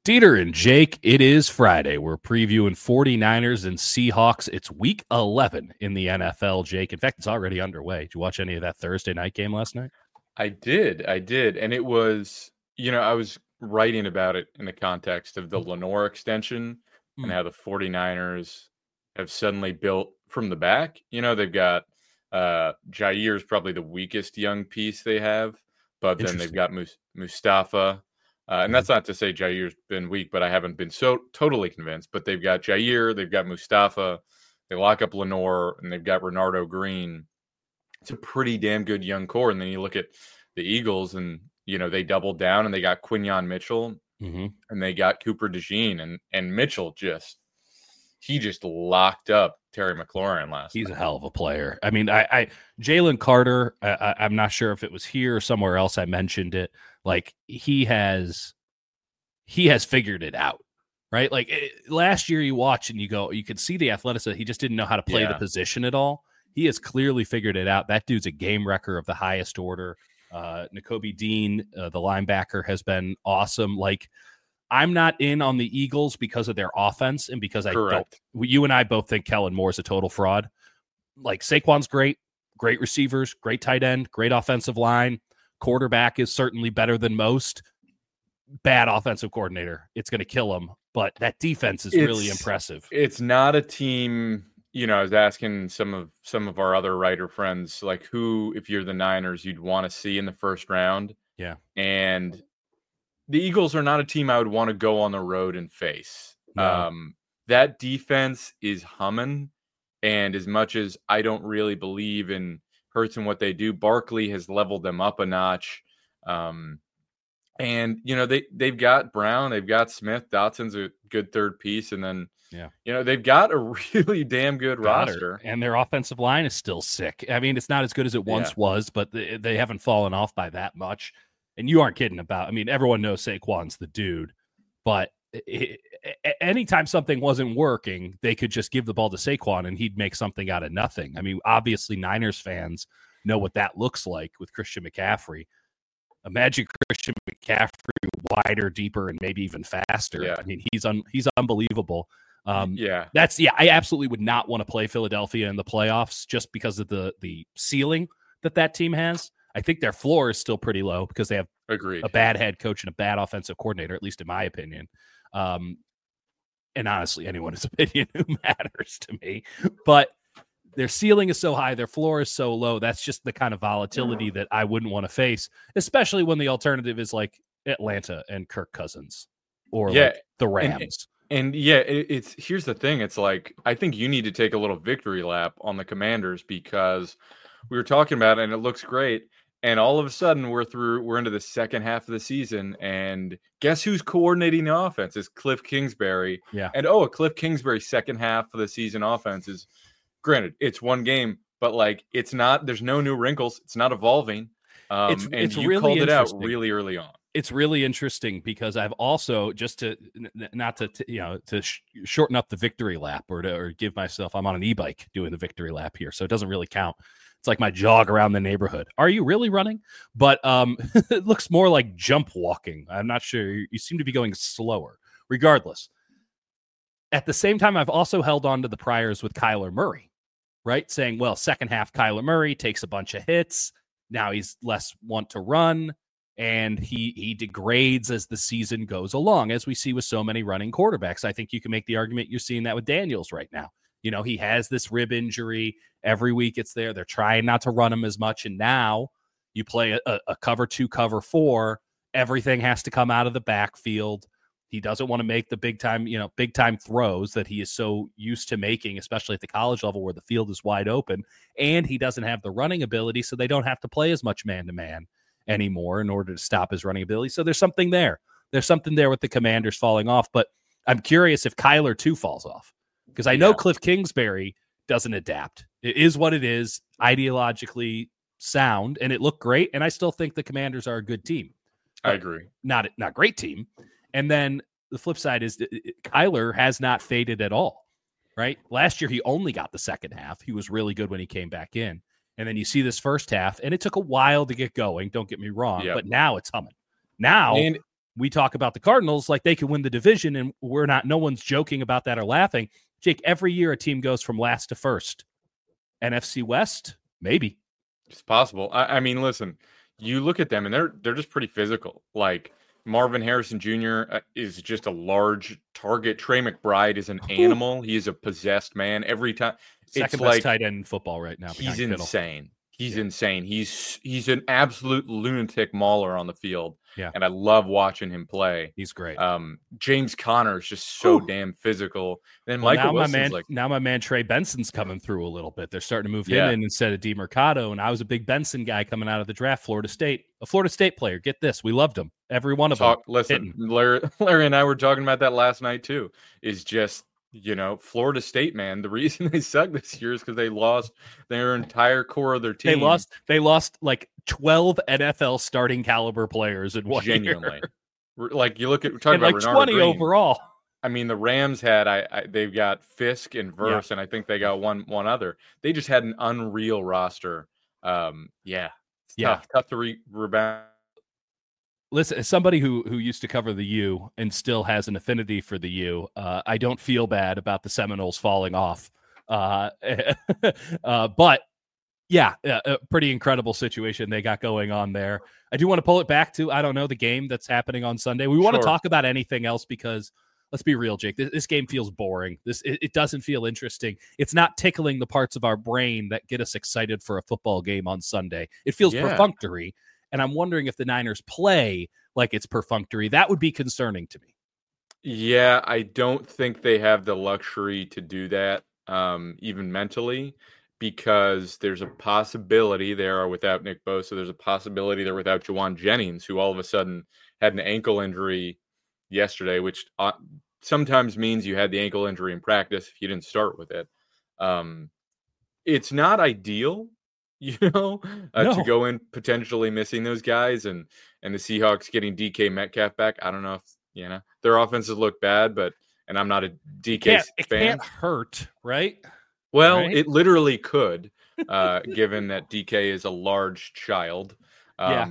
Dieter and Jake, it is Friday. We're previewing 49ers and Seahawks. It's week 11 in the NFL, Jake. In fact, it's already underway. Did you watch any of that Thursday night game last night? I did. And it was, I was writing about it in the context of the Lenore extension and how the 49ers have suddenly built from the back. They've got Jair's probably the weakest young piece they have, but then they've got Mustafa. And that's not to say Jair's been weak, but I haven't been so totally convinced. But they've got Jair, they've got Mustafa, they lock up Lenore, and they've got Renardo Green. It's a pretty damn good young core. And then you look at the Eagles, and they doubled down, and they got Quinyon Mitchell, and they got Cooper DeJean, and Mitchell just locked up Terry McLaurin last night. He's a hell of a player. I mean, I Jalen Carter, I'm not sure if it was here or somewhere else I mentioned it. Like, he has figured it out, right? Like, last year you watch and you could see the athleticism. He just didn't know how to play the position at all. He has clearly figured it out. That dude's a game wrecker of the highest order. Nakobe Dean, the linebacker, has been awesome. Like, I'm not in on the Eagles because of their offense and because you and I both think Kellen Moore is a total fraud. Like, Saquon's great receivers, great tight end, great offensive line. Quarterback is certainly better than most. Bad offensive coordinator. It's going to kill him. But that defense is really impressive. It's not a team. I was asking some of our other writer friends, like, who, if you're the Niners, you'd want to see in the first round. Yeah. And the Eagles are not a team I would want to go on the road and face. No. That defense is humming. And as much as I don't really believe in Hurts and what they do, Barkley has leveled them up a notch. And, they've got Brown, they've got Smith, Dotson's a good third piece. And then, they've got a really damn good roster. And their offensive line is still sick. I mean, it's not as good as it once was, but they haven't fallen off by that much. And you aren't kidding about, I mean, everyone knows Saquon's the dude, but anytime something wasn't working, they could just give the ball to Saquon and he'd make something out of nothing. I mean, obviously Niners fans know what that looks like with Christian McCaffrey. Imagine Christian McCaffrey wider, deeper, and maybe even faster. Yeah. I mean, he's unbelievable. I absolutely would not want to play Philadelphia in the playoffs just because of the ceiling that team has. I think their floor is still pretty low because they have a bad head coach and a bad offensive coordinator, at least in my opinion. And honestly, anyone's opinion who matters to me. But their ceiling is so high, their floor is so low. That's just the kind of volatility that I wouldn't want to face, especially when the alternative is like Atlanta and Kirk Cousins or like the Rams. It's here's the thing. It's like, I think you need to take a little victory lap on the Commanders because we were talking about it and it looks great. And all of a sudden we're into the second half of the season, and guess who's coordinating the offense? Is Cliff Kingsbury. Yeah. And a Cliff Kingsbury second half of the season offense is, granted, it's one game, but like, it's not, there's no new wrinkles. It's not evolving. It's you really called it out really early on. It's really interesting because I've also, just to shorten up the victory lap or give myself, I'm on an e-bike doing the victory lap here, so it doesn't really count. It's like my jog around the neighborhood. Are you really running? But it looks more like jump walking. I'm not sure. You seem to be going slower. Regardless, at the same time, I've also held on to the priors with Kyler Murray, right? Saying, well, second half Kyler Murray takes a bunch of hits. Now he's less want to run, and he degrades as the season goes along, as we see with so many running quarterbacks. I think you can make the argument you're seeing that with Daniels right now. He has this rib injury. Every week it's there. They're trying not to run him as much. And now you play a cover 2, cover 4. Everything has to come out of the backfield. He doesn't want to make the big time throws that he is so used to making, especially at the college level where the field is wide open. And he doesn't have the running ability, so they don't have to play as much man-to-man anymore in order to stop his running ability. So there's something there. There's something there with the Commanders falling off. But I'm curious if Kyler too falls off. Because I know Cliff Kingsbury doesn't adapt. It is what it is, ideologically sound, and it looked great. And I still think the Commanders are a good team. I agree. Not great team. And then the flip side is Kyler has not faded at all, right? Last year, he only got the second half. He was really good when he came back in. And then you see this first half, and it took a while to get going. Don't get me wrong, but now it's humming. Now we talk about the Cardinals like they can win the division, and no one's joking about that or laughing. Jake, every year a team goes from last to first. NFC West, maybe. It's possible. I mean, listen, you look at them and they're just pretty physical. Like Marvin Harrison Jr. Is just a large target. Trey McBride is an animal. He is a possessed man every time. Second best tight end in football right now. He's insane. He's insane. He's an absolute lunatic mauler on the field. Yeah. And I love watching him play. He's great. James Conner is just so damn physical. Then Michael Wilson's now my man Trey Benson's coming through a little bit. They're starting to move him in instead of DeMercado. And I was a big Benson guy coming out of the draft. Florida State, a Florida State player. Get this. We loved him. Every one of them. Listen, Larry and I were talking about that last night too. Is just, Florida State, man, the reason they suck this year is because they lost their entire core of their team. They lost like 12 NFL starting caliber players in one year. Like you look at, we're talking about like Renardo 20 Green. Overall. I mean, the Rams had they've got Fisk and Verse, and I think they got one other. They just had an unreal roster. Tough to rebound. Listen, as somebody who used to cover the U and still has an affinity for the U, I don't feel bad about the Seminoles falling off. But yeah, a pretty incredible situation they got going on there. I do want to pull it back to, I don't know, the game that's happening on Sunday. We want to talk about anything else because let's be real, Jake. This game feels boring. It doesn't feel interesting. It's not tickling the parts of our brain that get us excited for a football game on Sunday. It feels perfunctory. And I'm wondering if the Niners play like it's perfunctory. That would be concerning to me. Yeah, I don't think they have the luxury to do that, even mentally, because there's a possibility they are without Nick Bosa. There's a possibility they're without Juwan Jennings, who all of a sudden had an ankle injury yesterday, which sometimes means you had the ankle injury in practice if you didn't start with it. It's not ideal. To go in potentially missing those guys and the Seahawks getting DK Metcalf back. I don't know if, their offenses look bad, and I'm not a DK fan. It can't hurt, right? Well, It literally could, given that DK is a large child. I'll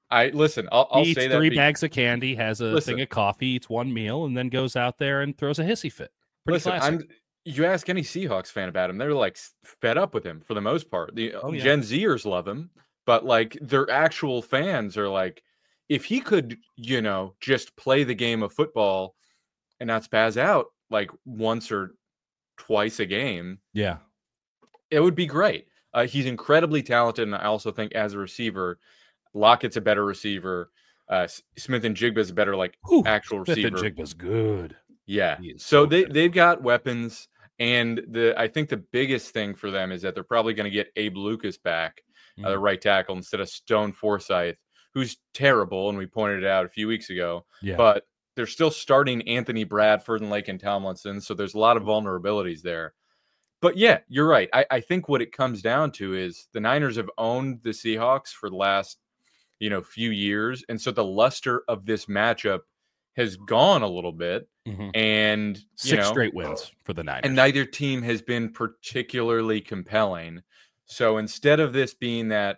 he eats say that 3 bags of candy, has a thing of coffee, eats 1 meal, and then goes out there and throws a hissy fit. Pretty classic. You ask any Seahawks fan about him, they're like fed up with him for the most part. Gen Zers love him, but like their actual fans are like, if he could, just play the game of football and not spaz out like once or twice a game, it would be great. He's incredibly talented, and I also think as a receiver, Lockett's a better receiver. Smith and Jigba's a better actual receiver. Smith and Jigba's good. Yeah, so they've got weapons. And I think the biggest thing for them is that they're probably going to get Abe Lucas back, the right tackle, instead of Stone Forsythe, who's terrible, and we pointed it out a few weeks ago. Yeah. But they're still starting Anthony Bradford and Laken Tomlinson, so there's a lot of vulnerabilities there. But yeah, you're right. I think what it comes down to is the Niners have owned the Seahawks for the last few years, and so the luster of this matchup has gone a little bit, and 6 straight wins for the Niners. And neither team has been particularly compelling. So instead of this being that,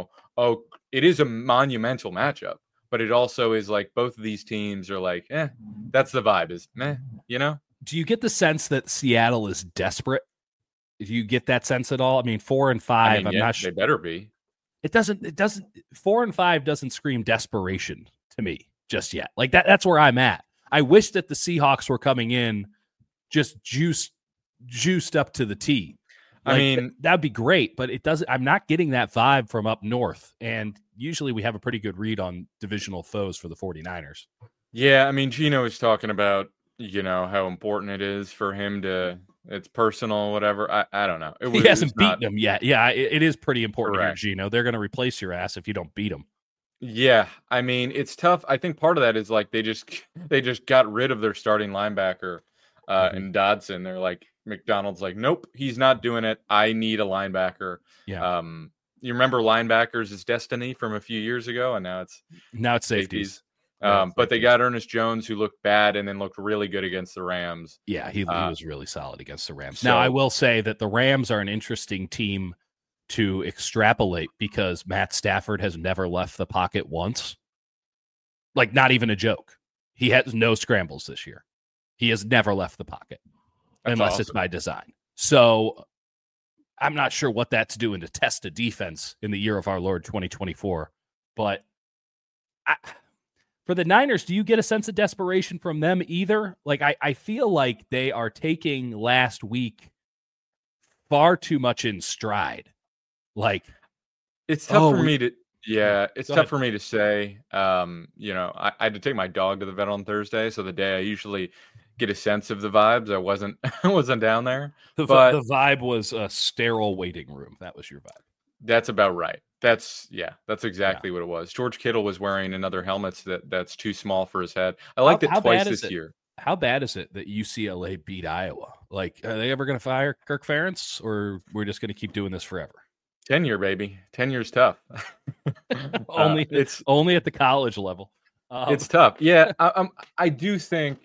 it is a monumental matchup, but it also is like both of these teams are like, that's the vibe is meh, Do you get the sense that Seattle is desperate? Do you get that sense at all? I mean, 4-5, I'm not sure. They better be. It doesn't 4-5 doesn't scream desperation to me just yet. Like that's where I'm at. I wish that the Seahawks were coming in just juiced up to the T. Like, I mean, that'd be great, but it doesn't. I'm not getting that vibe from up north. And usually we have a pretty good read on divisional foes for the 49ers. Yeah, I mean, Gino is talking about, how important it is for him to, it's personal, whatever. I don't know. He hasn't beaten them yet. Yeah, it is pretty important here, Gino. They're going to replace your ass if you don't beat them. Yeah, I mean, it's tough. I think part of that is like they just got rid of their starting linebacker in Dodson. They're like, McDonald's like, nope, he's not doing it. I need a linebacker. Yeah. You remember linebackers is destiny from a few years ago, and now it's safeties. But they got Ernest Jones, who looked bad and then looked really good against the Rams. Yeah, he was really solid against the Rams. Now, I will say that the Rams are an interesting team to extrapolate because Matt Stafford has never left the pocket once. Like, not even a joke. He has no scrambles this year. He has never left the pocket unless it's by design. So I'm not sure what that's doing to test a defense in the year of our Lord 2024. But for the Niners, do you get a sense of desperation from them either? Like, I feel like they are taking last week far too much in stride. Like, it's tough for me to, it's Go tough ahead. for me to say. I had to take my dog to the vet on Thursday, so the day I usually get a sense of the vibes, I wasn't down there. But The vibe was a sterile waiting room. That was your vibe. that's about right. That's exactly what it was. George Kittle was wearing another helmet that's too small for his head. I liked it twice this year. How bad is it that UCLA beat Iowa? Like, are they ever going to fire Kirk Ferentz, or we're just going to keep doing this forever? 10-year, baby. 10 years tough. Only at the college level. It's tough. Yeah, I do think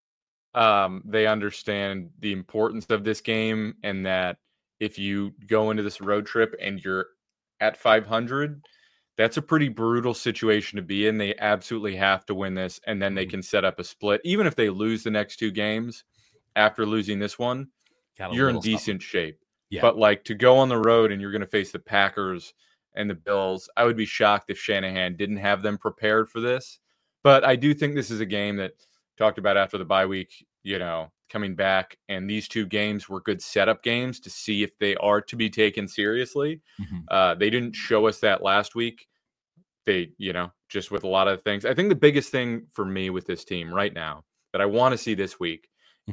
they understand the importance of this game, and that if you go into this road trip and you're at 500, that's a pretty brutal situation to be in. They absolutely have to win this, and then they can set up a split. Even if they lose the next two games after losing this one, you're in decent shape. Yeah. But like, to go on the road and you're going to face the Packers and the Bills, I would be shocked if Shanahan didn't have them prepared for this. But I do think this is a game that talked about after the bye week, coming back, and these two games were good setup games to see if they are to be taken seriously. Mm-hmm. They didn't show us that last week. They, just with a lot of things. I think the biggest thing for me with this team right now that I want to see this week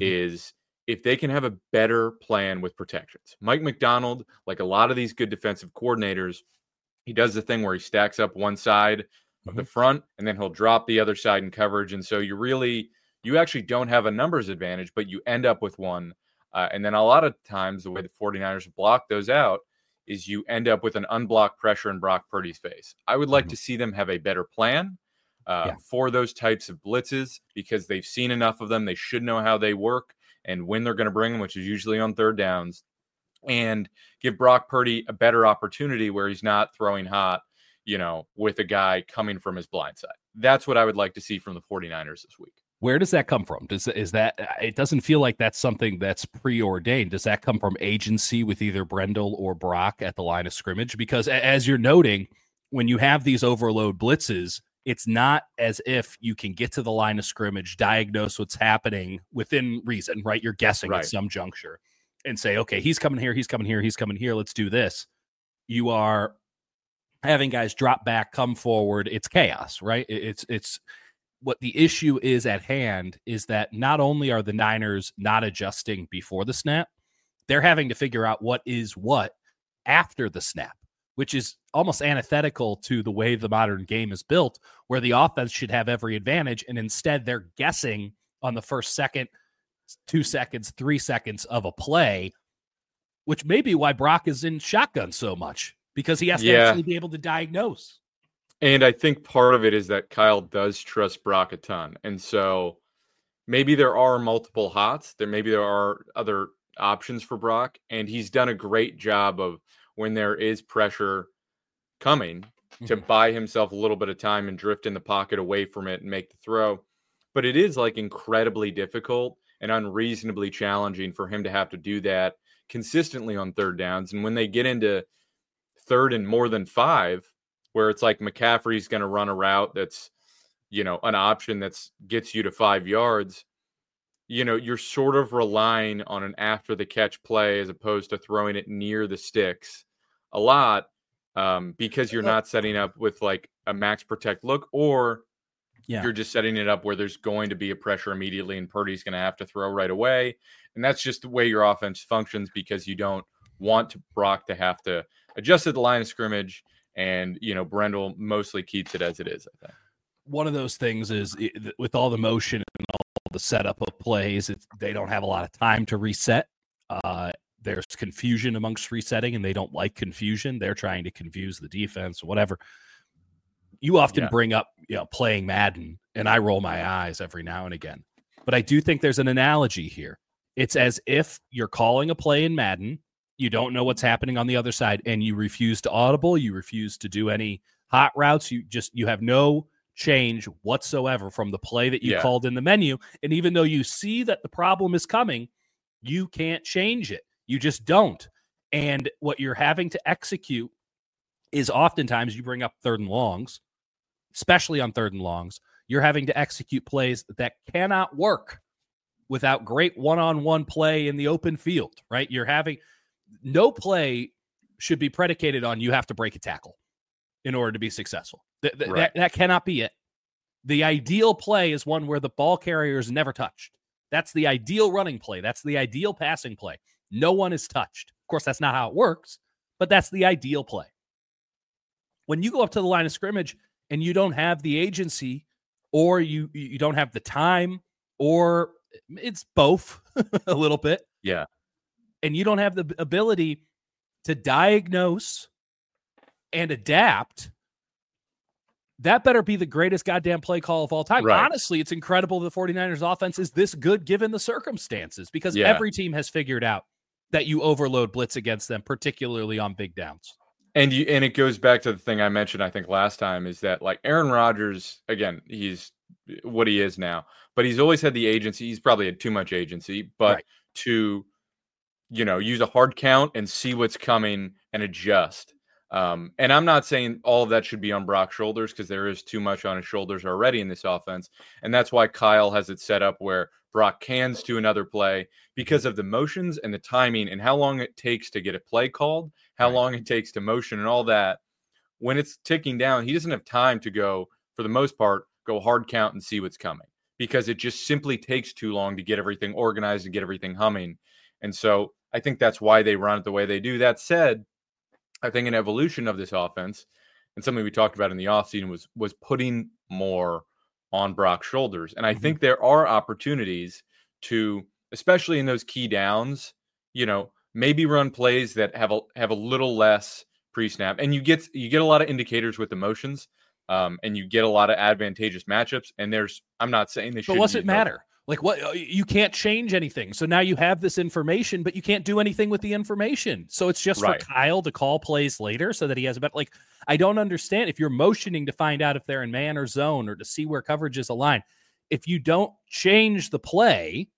is if they can have a better plan with protections. Mike Macdonald, like a lot of these good defensive coordinators, he does the thing where he stacks up one side of the front and then he'll drop the other side in coverage. And so you actually don't have a numbers advantage, but you end up with one. And then a lot of times the way the 49ers block those out is you end up with an unblocked pressure in Brock Purdy's face. I would like to see them have a better plan for those types of blitzes, because they've seen enough of them. They should know how they work and when they're going to bring them, which is usually on third downs, and give Brock Purdy a better opportunity where he's not throwing hot, with a guy coming from his blind side. That's what I would like to see from the 49ers this week. Where does that come from? Is that it doesn't feel like that's something that's preordained. Does that come from agency with either Brendel or Brock at the line of scrimmage? Because as you're noting, when you have these overload blitzes, it's not as if you can get to the line of scrimmage, diagnose what's happening within reason, right? You're guessing at some juncture and say, okay, he's coming here, he's coming here, he's coming here. Let's do this. You are having guys drop back, come forward. It's chaos, right? It's what the issue is at hand is that not only are the Niners not adjusting before the snap, they're having to figure out what is what after the snap, which is almost antithetical to the way the modern game is built, where the offense should have every advantage. And instead they're guessing on the first second, 2 seconds, 3 seconds of a play, which may be why Brock is in shotgun so much, because he has to actually be able to diagnose. And I think part of it is that Kyle does trust Brock a ton. And so maybe there are multiple hots. Maybe there are other options for Brock. And he's done a great job of, when there is pressure coming, to buy himself a little bit of time and drift in the pocket away from it and make the throw. But it is like incredibly difficult and unreasonably challenging for him to have to do that consistently on third downs. And when they get into third and more than 5, where it's like McCaffrey's going to run a route that's, an option that gets you to 5 yards, you're sort of relying on an after the catch play as opposed to throwing it near the sticks a lot, because you're not setting up with like a max protect look, or you're just setting it up where there's going to be a pressure immediately and Purdy's going to have to throw right away. And that's just the way your offense functions, because you don't want Brock to have to adjust at the line of scrimmage. And, Brendel mostly keeps it as it is, I think. One of those things is, with all the motion and all the setup of plays, they don't have a lot of time to reset. There's confusion amongst resetting, and they don't like confusion. They're trying to confuse the defense, whatever. You often bring up, playing Madden, and I roll my eyes every now and again. But I do think there's an analogy here. It's as if you're calling a play in Madden, you don't know what's happening on the other side, and you refuse to audible. You refuse to do any hot routes. You have no change whatsoever from the play that you Yeah. called in the menu. And even though you see that the problem is coming, you can't change it. You just don't. And what you're having to execute is oftentimes you bring up third and longs, especially on third and longs. You're having to execute plays that cannot work without great one-on-one play in the open field, right? You're having no play should be predicated on you have to break a tackle in order to be successful. That cannot be it. The ideal play is one where the ball carrier is never touched. That's the ideal running play. That's the ideal passing play. No one is touched. Of course, that's not how it works, but that's the ideal play. When you go up to the line of scrimmage and you don't have the agency, or you don't have the time, or it's both a little bit. Yeah. And you don't have the ability to diagnose and adapt, that better be the greatest goddamn play call of all time. Right. Honestly, it's incredible the 49ers offense is this good given the circumstances, because every team has figured out that you overload blitz against them, particularly on big downs. And it goes back to the thing I mentioned, I think last time, is that like Aaron Rodgers, again, he's what he is now, but he's always had the agency. He's probably had too much agency, but to, use a hard count and see what's coming and adjust. And I'm not saying all of that should be on Brock's shoulders, because there is too much on his shoulders already in this offense. And that's why Kyle has it set up where Brock cans to another play, because of the motions and the timing and how long it takes to get a play called, how long it takes to motion and all that. When it's ticking down, he doesn't have time to go, for the most part, go hard count and see what's coming, because it just simply takes too long to get everything organized and get everything humming. And so I think that's why they run it the way they do. That said, I think an evolution of this offense, and something we talked about in the offseason, was putting more on Brock's shoulders. And I think there are opportunities to, especially in those key downs, maybe run plays that have a little less pre-snap. And you get a lot of indicators with emotions, and you get a lot of advantageous matchups. And I'm not saying they should. But what's it matter? Like, what? You can't change anything. So now you have this information, but you can't do anything with the information. So it's just for Kyle to call plays later so that he has a better, like, I don't understand if you're motioning to find out if they're in man or zone, or to see where coverage is aligned. If you don't change the play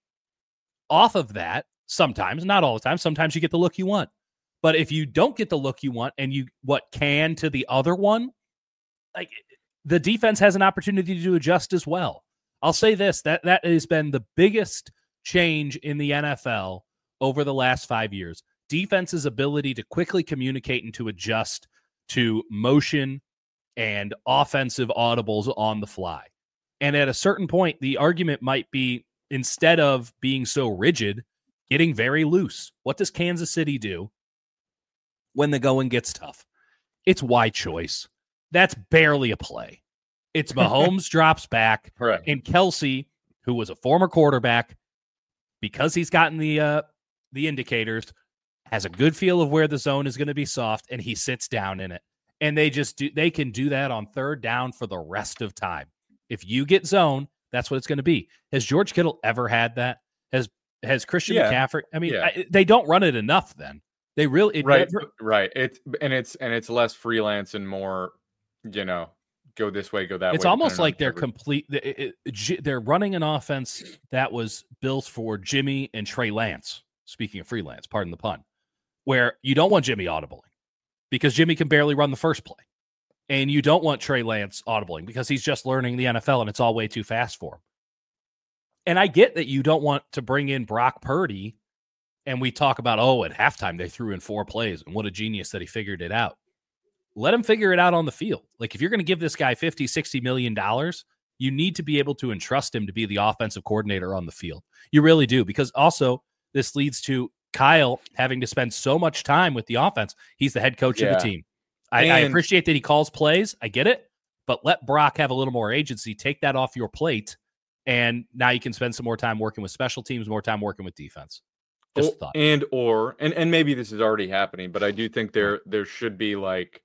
off of that, sometimes, not all the time, sometimes you get the look you want. But if you don't get the look you want and you can to the other one, like, the defense has an opportunity to adjust as well. I'll say this, that has been the biggest change in the NFL over the last 5 years. Defense's ability to quickly communicate and to adjust to motion and offensive audibles on the fly. And at a certain point, the argument might be, instead of being so rigid, getting very loose. What does Kansas City do when the going gets tough? It's wide choice. That's barely a play. It's Mahomes drops back, and Kelsey, who was a former quarterback, because he's gotten the indicators, has a good feel of where the zone is going to be soft, and he sits down in it. And they can do that on third down for the rest of time. If you get zone, that's what it's going to be. Has George Kittle ever had that? Has Christian McCaffrey? I mean, they don't run it enough. Then they really right. It's less freelance and more, go this way, go that way. It's almost like they're they're running an offense that was built for Jimmy and Trey Lance. Speaking of freelance, pardon the pun, where you don't want Jimmy audibling because Jimmy can barely run the first play. And you don't want Trey Lance audibling because he's just learning the NFL and it's all way too fast for him. And I get that you don't want to bring in Brock Purdy, and we talk about, at halftime they threw in 4 plays and what a genius that he figured it out. Let him figure it out on the field. Like, if you're going to give this guy $50, $60 million, you need to be able to entrust him to be the offensive coordinator on the field. You really do, because also this leads to Kyle having to spend so much time with the offense. He's the head coach of the team. I appreciate that he calls plays. I get it. But let Brock have a little more agency. Take that off your plate. And now you can spend some more time working with special teams, more time working with defense. Just thought. And maybe this is already happening, but I do think there should be, like,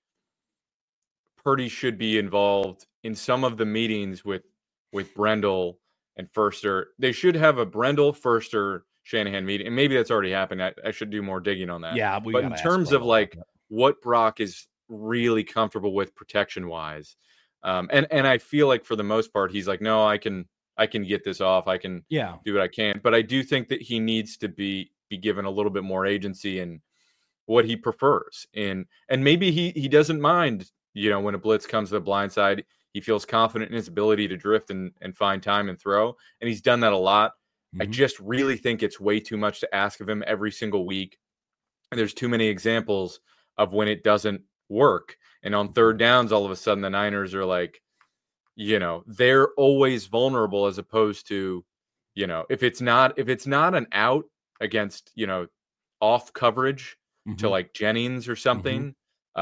Purdy should be involved in some of the meetings with Brendel and Furster. They should have a Brendel, Furster, Shanahan meeting. And maybe that's already happened. I should do more digging on that. Yeah, but in terms of, like, what Brock is really comfortable with protection-wise, And I feel like for the most part, he's like, no, I can get this off. I can do what I can. But I do think that he needs to be given a little bit more agency in what he prefers. And maybe he doesn't mind, when a blitz comes to the blind side, he feels confident in his ability to drift and find time and throw. And he's done that a lot. Mm-hmm. I just really think it's way too much to ask of him every single week. And there's too many examples of when it doesn't work. And on third downs, all of a sudden the Niners are like, they're always vulnerable, as opposed to, if it's not an out against, off coverage to like Jennings or something,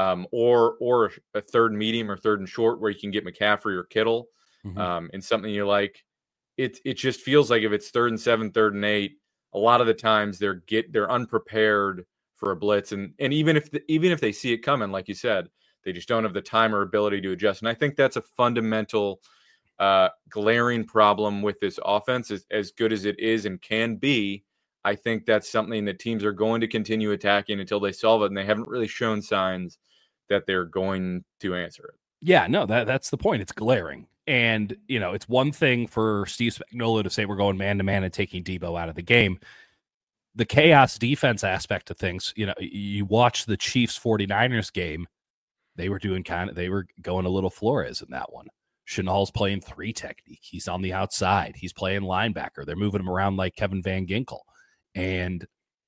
or a third medium or third and short where you can get McCaffrey or Kittle, and something you like, it just feels like if it's 3rd and 7, 3rd and 8, a lot of the times they're unprepared for a blitz, and even if they see it coming, like you said, they just don't have the time or ability to adjust. And I think that's a fundamental, glaring problem with this offense. As good as it is and can be, I think that's something that teams are going to continue attacking until they solve it, and they haven't really shown signs that they're going to answer it. Yeah, no, that's the point. It's glaring. And, it's one thing for Steve Spagnuolo to say we're going man-to-man and taking Debo out of the game. The chaos defense aspect of things, you watch the Chiefs 49ers game, they were going a little Flores in that one. Chenal's playing 3 technique. He's on the outside. He's playing linebacker. They're moving him around like Kevin Van Ginkel. And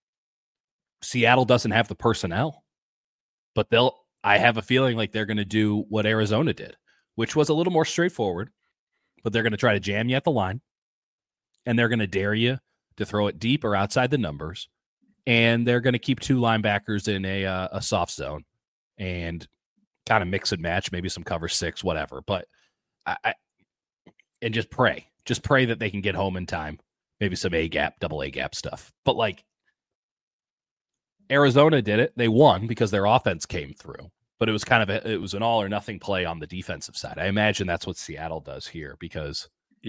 Seattle doesn't have the personnel, but I have a feeling like they're going to do what Arizona did, which was a little more straightforward, but they're going to try to jam you at the line, and they're going to dare you to throw it deep or outside the numbers, and they're going to keep 2 linebackers in a soft zone and kind of mix and match, maybe some cover 6, whatever. But and just pray that they can get home in time. Maybe some A-gap, double A-gap stuff. But like Arizona did it. They won because their offense came through. But it was it was an all or nothing play on the defensive side. I imagine that's what Seattle does here because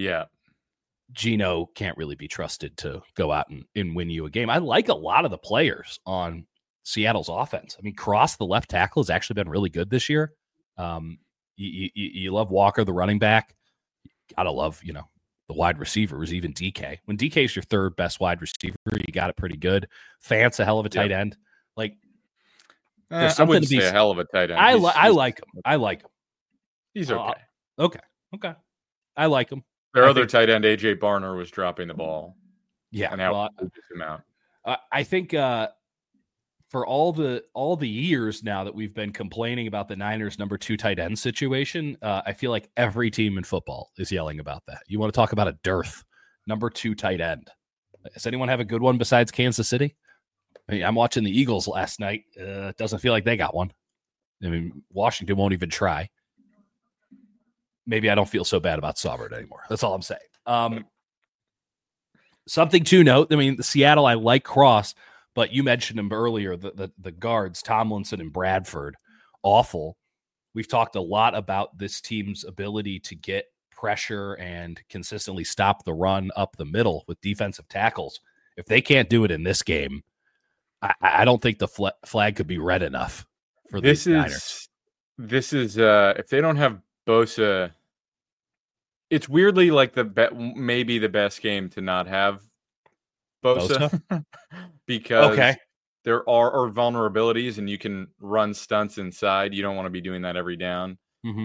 Geno can't really be trusted to go out and win you a game. I like a lot of the players on Seattle's offense. I mean, Cross, the left tackle, has actually been really good this year. You love Walker, the running back. You gotta love, the wide receivers, even DK. When DK is your 3rd best wide receiver, you got it pretty good. Fant's a hell of a tight end. Like, I wouldn't say a hell of a tight end. I like him. I like him. He's okay. Okay. I like him. Their other tight end, AJ Barner, was dropping the ball. Yeah, and how him out. I think for all the years now that we've been complaining about the Niners' number 2 tight end situation, I feel like every team in football is yelling about that. You want to talk about a dearth, number 2 tight end. Does anyone have a good one besides Kansas City? I mean, I'm watching the Eagles last night. It doesn't feel like they got one. I mean, Washington won't even try. Maybe I don't feel so bad about Saubert anymore. That's all I'm saying. Something to note, I mean, the Seattle, I like Cross, but you mentioned him earlier, the guards, Tomlinson and Bradford, awful. We've talked a lot about this team's ability to get pressure and consistently stop the run up the middle with defensive tackles. If they can't do it in this game, I don't think the flag could be red enough for the Niners. This is if they don't have Bosa, it's weirdly like maybe the best game to not have Bosa? Because there are vulnerabilities and you can run stunts inside. You don't want to be doing that every down.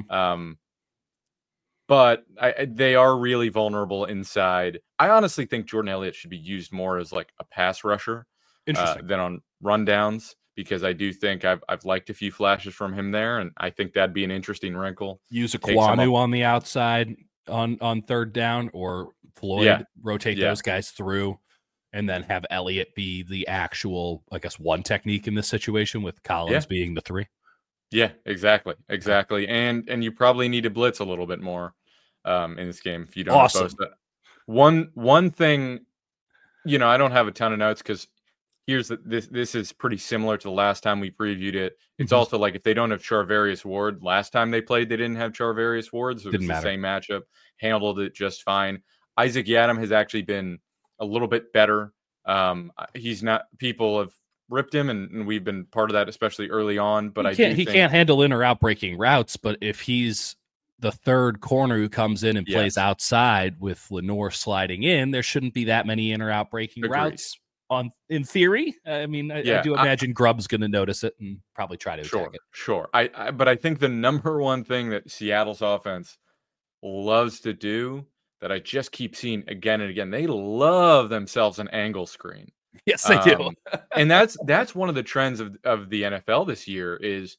But they are really vulnerable inside. I honestly think Jordan Elliott should be used more as like a pass rusher than on rundowns, because I do think I've liked a few flashes from him there, and I think that'd be an interesting wrinkle. Use a Kwanu on the outside on third down, or Floyd rotate those guys through, and then have Elliott be the actual, I guess, 1 technique in this situation, with Collins being the 3. Yeah, exactly. And you probably need to blitz a little bit more in this game if you don't have Bosa. One thing, I don't have a ton of notes because this is pretty similar to the last time we previewed it. It's also like if they don't have Charvarius Ward, last time they played, they didn't have Charvarius Ward, so it's the same matchup. Handled it just fine. Isaac Yiadom has actually been a little bit better. He's not. People have ripped him, and we've been part of that, especially early on. But he can't handle in or out breaking routes. But if he's the third corner who comes in and Yes. plays outside with Lenore sliding in, there shouldn't be that many in or out breaking Agreed. routes in theory. I mean, I Yeah, do imagine Grubb's going to notice it and probably try to attack it. Sure. But I think the number one thing that Seattle's offense loves to do that I just keep seeing again and again, they love themselves an angle screen. Yes, they do. And that's one of the trends of the NFL this year is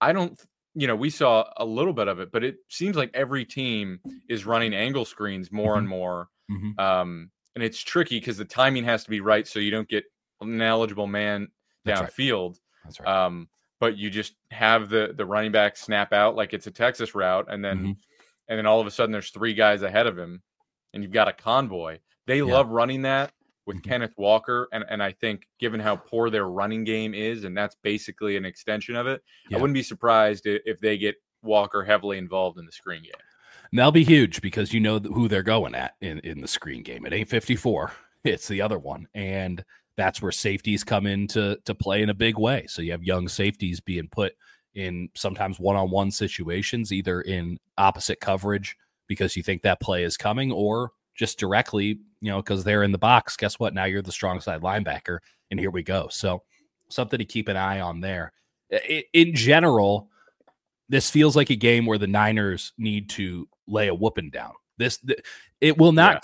we saw a little bit of it, but it seems like every team is running angle screens more and more. Mm-hmm. And it's tricky because the timing has to be right so you don't get an eligible man downfield. That's right. But you just have the running back snap out like it's a Texas route, and then all of a sudden there's three guys ahead of him, and you've got a convoy. They love running that with Kenneth Walker, and I think given how poor their running game is, and that's basically an extension of it, I wouldn't be surprised if they get Walker heavily involved in the screen game. And that'll be huge because you know who they're going at in the screen game. It ain't 54. It's the other one. And that's where safeties come into play in a big way. So you have young safeties being put in sometimes one-on-one situations, either in opposite coverage because you think that play is coming, or just directly, because they're in the box. Guess what? Now you're the strong side linebacker, and here we go. So something to keep an eye on there. In general, this feels like a game where the Niners need to lay a whooping down. It will not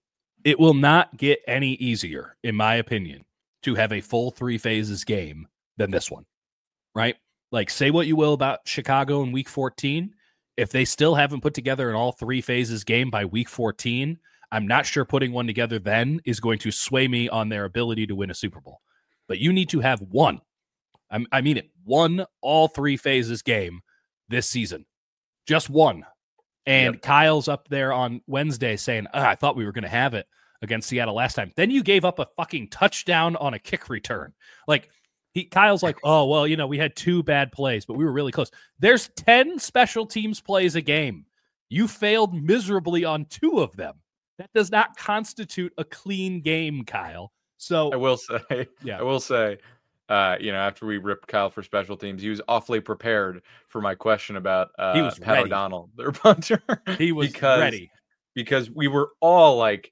get any easier, in my opinion, to have a full 3 phases game than this one, right? Like, say what you will about Chicago in week 14. If they still haven't put together an all 3 phases game by week 14, I'm not sure putting one together then is going to sway me on their ability to win a Super Bowl. But you need to have one. I mean it. One all 3 phases game this season. Just one. And Kyle's up there on Wednesday saying, I thought we were going to have it against Seattle last time. Then you gave up a fucking touchdown on a kick return. Like, Kyle's like, oh, well, we had 2 bad plays, but we were really close. There's 10 special teams plays a game. You failed miserably on 2 of them. That does not constitute a clean game, Kyle. So I will say, after we ripped Kyle for special teams, he was awfully prepared for my question about Pat O'Donnell, their punter. He was ready. Because we were all like,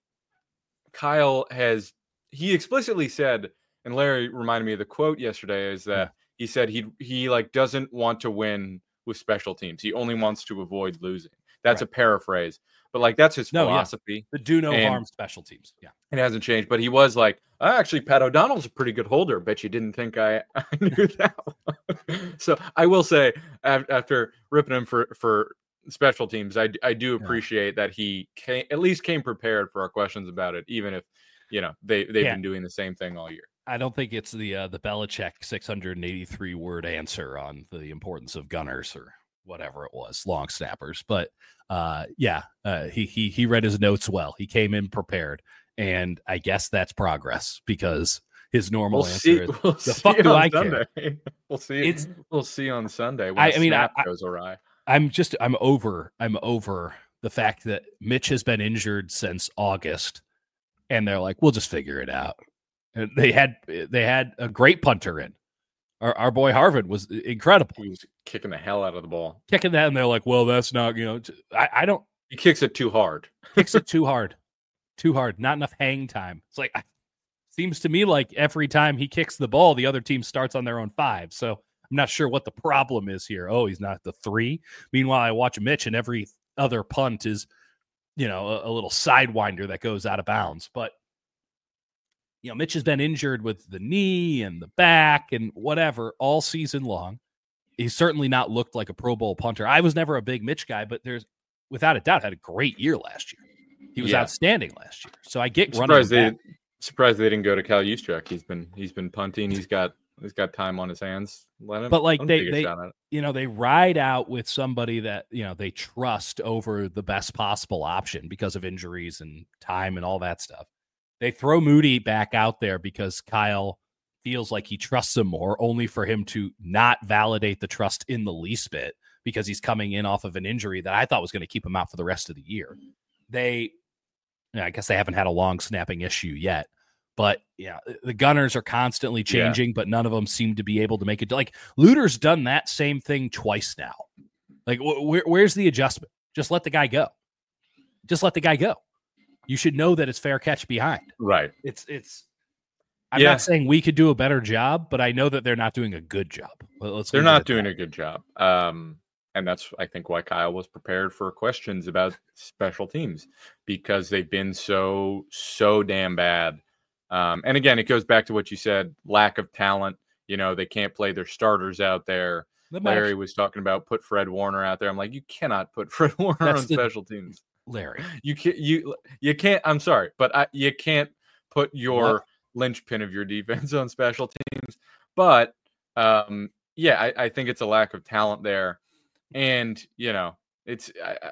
he explicitly said, and Larry reminded me of the quote yesterday, is that he said he doesn't want to win with special teams. He only wants to avoid losing. That's a paraphrase. But that's his philosophy. The do no harm special teams. Yeah. It hasn't changed. But he was like, actually, Pat O'Donnell's a pretty good holder. Bet you didn't think I knew that one. So I will say, after ripping him for special teams, I do appreciate that he at least came prepared for our questions about it, even if they've been doing the same thing all year. I don't think it's the Belichick 683 word answer on the importance of gunners or whatever it was, long snappers. But he read his notes well. He came in prepared, and I guess that's progress because his normal answer is, the fuck do I care? We'll see. We'll see on Sunday when goes awry. I'm over the fact that Mitch has been injured since August, and they're like, we'll just figure it out. And they had a great punter in. Our boy Harvin was incredible. He was kicking the hell out of the ball. Kicking that, and they're like, well, that's not, I don't. He kicks it too hard. Too hard. Not enough hang time. It's like, seems to me like every time he kicks the ball, the other team starts on their own 5. So I'm not sure what the problem is here. Oh, he's not the 3. Meanwhile, I watch Mitch, and every other punt is, a little sidewinder that goes out of bounds. But Mitch has been injured with the knee and the back and whatever all season long. He's certainly not looked like a Pro Bowl punter. I was never a big Mitch guy, but there's without a doubt had a great year last year. He was outstanding last year. So I get surprised they didn't go to Cal Juszczyk. He's been punting. He's got time on his hands. But they ride out with somebody that they trust over the best possible option because of injuries and time and all that stuff. They throw Moody back out there because Kyle feels like he trusts him more, only for him to not validate the trust in the least bit because he's coming in off of an injury that I thought was going to keep him out for the rest of the year. I guess they haven't had a long snapping issue yet, but the gunners are constantly changing, but none of them seem to be able to make it. Like Luter's done that same thing twice now. Like where's the adjustment? Just let the guy go. Just let the guy go. You should know that it's fair catch behind. Right. I'm not saying we could do a better job, but I know that they're not doing a good job. They're not doing a good job. And that's, I think, why Kyle was prepared for questions about special teams, because they've been so damn bad. And again, it goes back to what you said, lack of talent. They can't play their starters out there. Larry was talking about put Fred Warner out there. I'm like, you cannot put Fred Warner on special teams. Larry, you can't. I'm sorry, but you can't put your linchpin of your defense on special teams. But I think it's a lack of talent there, and it's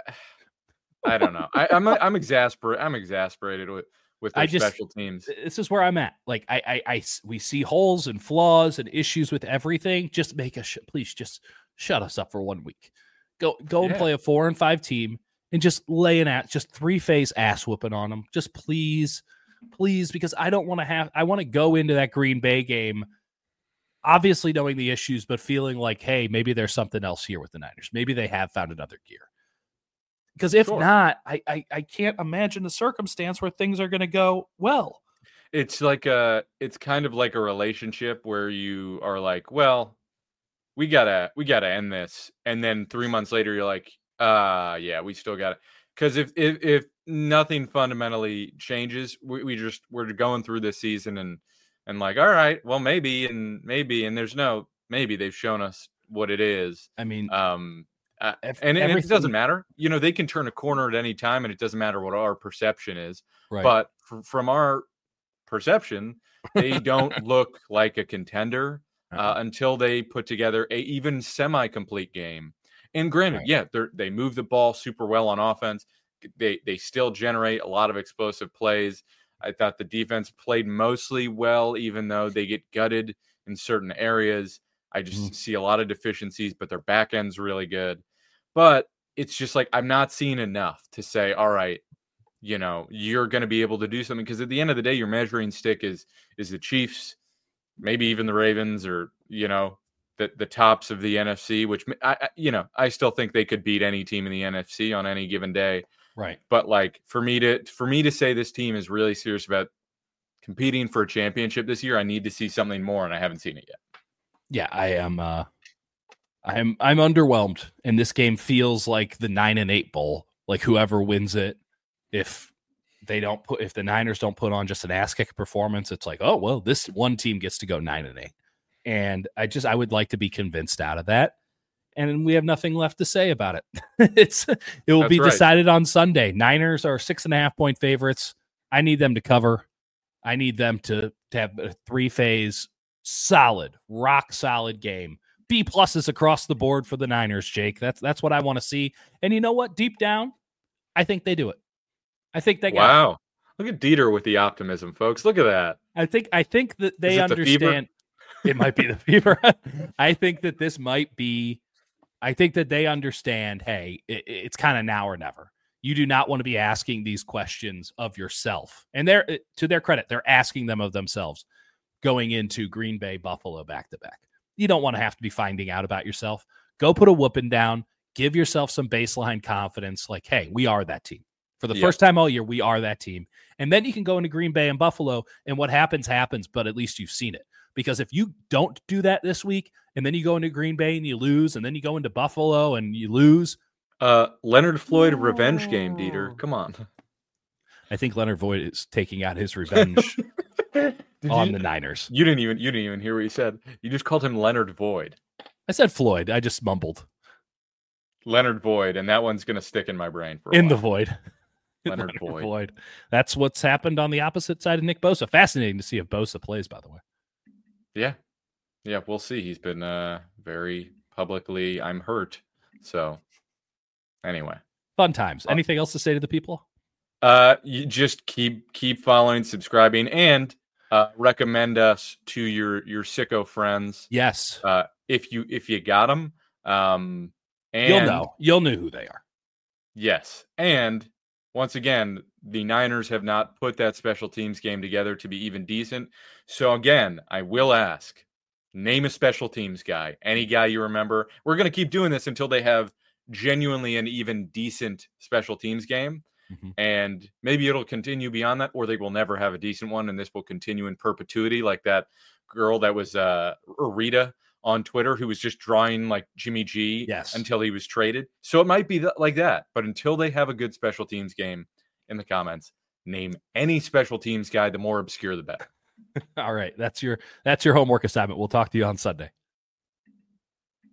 I don't know. I'm exasperated with their special teams. This is where I'm at. Like we see holes and flaws and issues with everything. Just make us please just shut us up for 1 week. Go and play a 4 and 5 team and just lay just 3-phase ass whooping on them. Just please, because I don't want to I want to go into that Green Bay game obviously knowing the issues, but feeling like, hey, maybe there's something else here with the Niners. Maybe they have found another gear. Because if not, I can't imagine a circumstance where things are going to go well. It's kind of like a relationship where you are like, well, we gotta end this, and then 3 months later you're like, we still got it. Because if nothing fundamentally changes, we're going through this season and like, all right, well, maybe, and there's no maybe. They've shown us what it is. I mean, and it doesn't matter. They can turn a corner at any time, and it doesn't matter what our perception is. Right. But from our perception, they don't look like a contender until they put together a even semi-complete game. And granted, they move the ball super well on offense. They still generate a lot of explosive plays. I thought the defense played mostly well, even though they get gutted in certain areas. I just see a lot of deficiencies, but their back end's really good. But it's just like, I'm not seeing enough to say, all right, you're going to be able to do something. Because at the end of the day, your measuring stick is the Chiefs, maybe even the Ravens, or, the tops of the NFC, which I still think they could beat any team in the NFC on any given day. Right. But like for me to say this team is really serious about competing for a championship this year, I need to see something more, and I haven't seen it yet. Yeah, I am. I'm underwhelmed, and this game feels like the 9-8 bowl. Like whoever wins it, if the Niners don't put on just an ass kick performance, it's like, oh well, this one team gets to go 9-8, and I would like to be convinced out of that. And we have nothing left to say about it. It will be decided on Sunday. Niners are 6.5-point favorites. I need them to cover. I need them to have a 3-phase solid, rock solid game. B+ across the board for the Niners, Jake. That's what I want to see. And you know what? Deep down, I think they do it. I think they got Wow. Look at Dieter with the optimism, folks. Look at that. I think that they understand. It might be the fever. I think that this might be. I think that they understand, hey, it's kind of now or never. You do not want to be asking these questions of yourself. And to their credit, they're asking them of themselves going into Green Bay, Buffalo back-to-back. You don't want to have to be finding out about yourself. Go put a whooping down. Give yourself some baseline confidence. Like, hey, we are that team. For the first time all year, we are that team. And then you can go into Green Bay and Buffalo, and what happens, but at least you've seen it. Because if you don't do that this week, and then you go into Green Bay and you lose, and then you go into Buffalo and you lose. Leonard Floyd revenge game, Dieter. Come on. I think Leonard Floyd is taking out his revenge on the Niners. You didn't even hear what he said. You just called him Leonard Void. I said Floyd. I just mumbled. Leonard Void, and that one's going to stick in my brain for a while. The void. Leonard Void. That's what's happened on the opposite side of Nick Bosa. Fascinating to see if Bosa plays, by the way. Yeah, we'll see. He's been very publicly, I'm hurt. So, anyway. Fun times. Anything else to say to the people? You just keep following, subscribing, and recommend us to your sicko friends. Yes. If you got them. And you'll know who they are. Yes. And once again, the Niners have not put that special teams game together to be even decent. So again, I will ask, name a special teams guy, any guy you remember. We're going to keep doing this until they have genuinely an even decent special teams game. Mm-hmm. And maybe it'll continue beyond that, or they will never have a decent one, and this will continue in perpetuity, like that girl that was Rita on Twitter who was just drawing like Jimmy G until he was traded. So it might be like that, but until they have a good special teams game, in the comments, name any special teams guy. The more obscure, the better. All right, that's your homework assignment. We'll talk to you on Sunday.